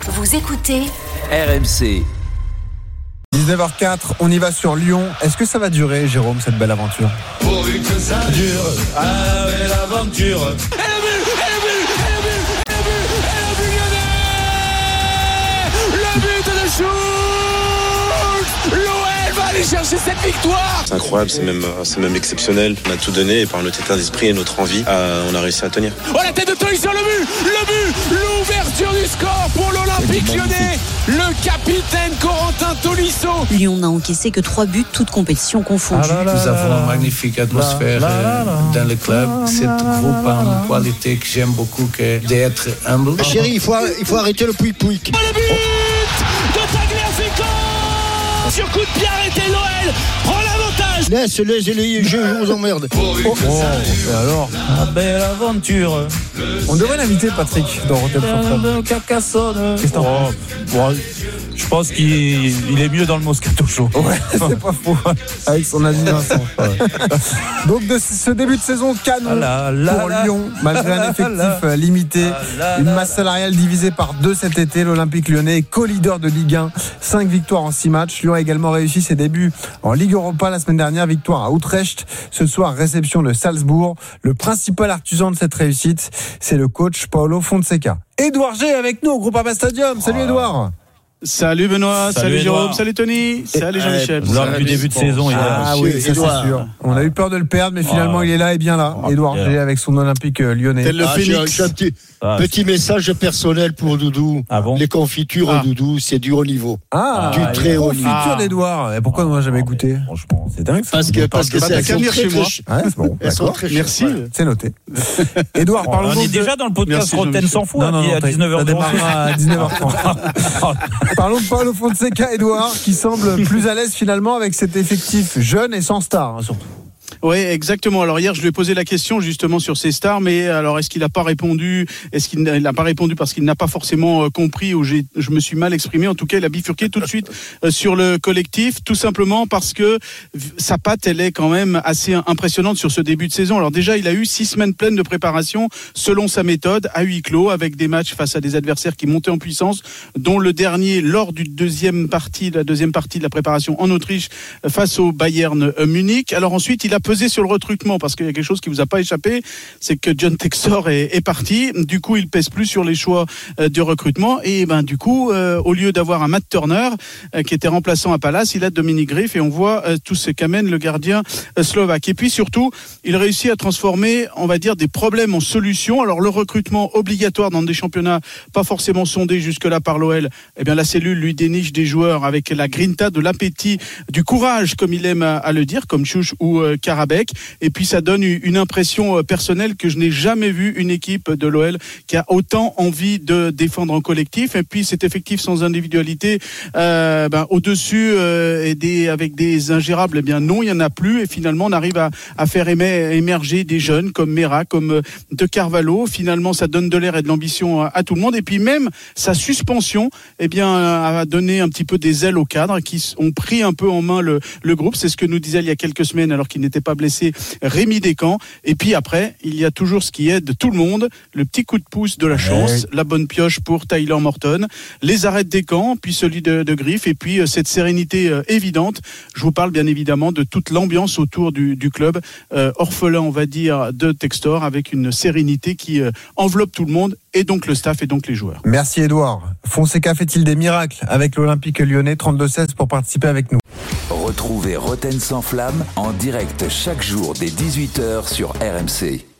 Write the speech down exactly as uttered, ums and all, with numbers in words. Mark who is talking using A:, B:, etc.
A: Vous écoutez
B: R M C.
C: dix-neuf heures quatre, on y va sur Lyon. Est-ce que ça va durer, Jérôme, cette belle aventure?
D: Pourvu que ça dure, ah belle aventure. Et le but, et le but, et le but, et le but, et le but lyonnais. Le but de Schultz. L'O L va aller chercher cette victoire.
E: C'est incroyable, c'est même, c'est même exceptionnel. On a tout donné et par notre état d'esprit et notre envie, euh, on a réussi à tenir.
D: Oh, la tête de Tony sur le but, le but, l'ouverture du score pour l'Olympique lyonnais. Le capitaine Corentin Tolisso.
F: Lyon n'a encaissé que trois buts, toutes compétitions confondues.
G: Ah là là, nous avons une magnifique atmosphère là, là, là, dans le club. Cet groupe a une qualité que j'aime beaucoup, que d'être humble.
H: Chérie, il faut, il faut arrêter le pouic-pouic.
D: Oh, le but de Tagliafico. Sur coup de pied arrêté, l'O L prend l'avantage.
H: Laisse, laisse les jeux, je vous emmerde.
C: Oh, oh, et alors
I: ah, belle aventure.
C: On devrait l'inviter, Patrick, dans Rotten sans Flamme.
I: Carcassonne.
C: Qu'est-ce que t'en penses?
I: Bon, je pense qu'il il est mieux dans le Moscato Show.
C: Ouais, c'est pas faux. Avec son ami Vincent. Donc, de ce début de saison canon ah là, là, pour là, Lyon, malgré un effectif là, limité, là, là, une masse salariale divisée par deux cet été, l'Olympique lyonnais est co-leader de Ligue un, cinq victoires en six matchs. Lyon a également réussi ses débuts en Ligue Europa la semaine dernière, victoire à Utrecht. Ce soir, réception de Salzbourg. Le principal artisan de cette réussite, c'est le coach Paulo Fonseca. Édouard G est avec nous au Groupama Stadium. Salut oh. Édouard.
J: Salut Benoît, salut, salut Jérôme, salut Tony, salut Jean-Michel.
I: Lors du début de saison, il est là.
C: Ah oui, ça c'est sûr. On a eu peur de le perdre, mais finalement oh. il est là et bien là. Oh, Édouard G avec son Olympique lyonnais.
H: Tel le ah, Phoenix. Un petit, ah, petit message personnel pour Doudou. Ah bon? Les confitures ah. Doudou, c'est du haut niveau. Ah, du ah, très haut niveau.
C: Confiture d'Édouard. Et pourquoi on n'a jamais goûté?
I: Franchement, c'est dingue.
H: Parce que parce que c'est
J: qu'à venir chez moi.
C: Elles sont très chères. Merci. C'est noté. Édouard, parlons.
I: On est déjà dans le podcast Rotten sans fou à dix-neuf heures trente.
C: À dix-neuf heures trente. Parlons de Paulo Fonseca, Édouard, qui semble plus à l'aise finalement avec cet effectif jeune et sans star, hein, surtout.
J: Oui, exactement. Alors hier, je lui ai posé la question justement sur ces stars, mais alors est-ce qu'il n'a pas répondu? Est-ce qu'il n'a pas répondu parce qu'il n'a pas forcément compris ou j'ai, je me suis mal exprimé? En tout cas, il a bifurqué tout de suite sur le collectif, tout simplement parce que sa patte, elle est quand même assez impressionnante sur ce début de saison. Alors déjà, il a eu six semaines pleines de préparation selon sa méthode, à huis clos, avec des matchs face à des adversaires qui montaient en puissance, dont le dernier lors du deuxième partie, la deuxième partie de la préparation en Autriche face au Bayern Munich. Alors ensuite, il a pesé sur le recrutement parce qu'il y a quelque chose qui vous a pas échappé, c'est que John Textor est, est parti. Du coup, il pèse plus sur les choix euh, de recrutement et ben du coup, euh, au lieu d'avoir un Matt Turner euh, qui était remplaçant à Palace, il a Dominic Griff et on voit euh, tout ce qu'amène le gardien euh, slovaque. Et puis surtout, il réussit à transformer, on va dire, des problèmes en solutions. Alors le recrutement obligatoire dans des championnats pas forcément sondés jusque-là par l'O L, eh bien la cellule lui déniche des joueurs avec la grinta, de l'appétit, du courage, comme il aime à, à le dire, comme Chouch ou euh, Karabek. Et puis ça donne une impression personnelle que je n'ai jamais vu une équipe de l'O L qui a autant envie de défendre en collectif. Et puis cet effectif sans individualité euh, ben, au-dessus euh, et des, avec des ingérables, eh bien non, il n'y en a plus. Et finalement, on arrive à, à faire émer, émerger des jeunes comme Mera, comme De Carvalho. Finalement, ça donne de l'air et de l'ambition à, à tout le monde. Et puis même sa suspension, eh bien, a donné un petit peu des ailes aux cadres qui ont pris un peu en main le, le groupe. C'est ce que nous disait il y a quelques semaines, alors qu'il n'était pas blessé, Rémi Descamps. Et puis après, il y a toujours ce qui aide tout le monde, le petit coup de pouce de la chance, ouais. La bonne pioche pour Tyler Morton, les arrêts de Descamps, puis celui de, de Griff, et puis euh, cette sérénité euh, évidente. Je vous parle bien évidemment de toute l'ambiance autour du, du club, euh, orphelin on va dire de Textor, avec une sérénité qui euh, enveloppe tout le monde, et donc le staff et donc les joueurs.
C: Merci Édouard. Fonseca fait-il des miracles avec l'Olympique lyonnais? Trente-deux seize pour participer avec nous.
B: Retrouvez Rotten sans flamme en direct chaque jour dès dix-huit heures sur R M C.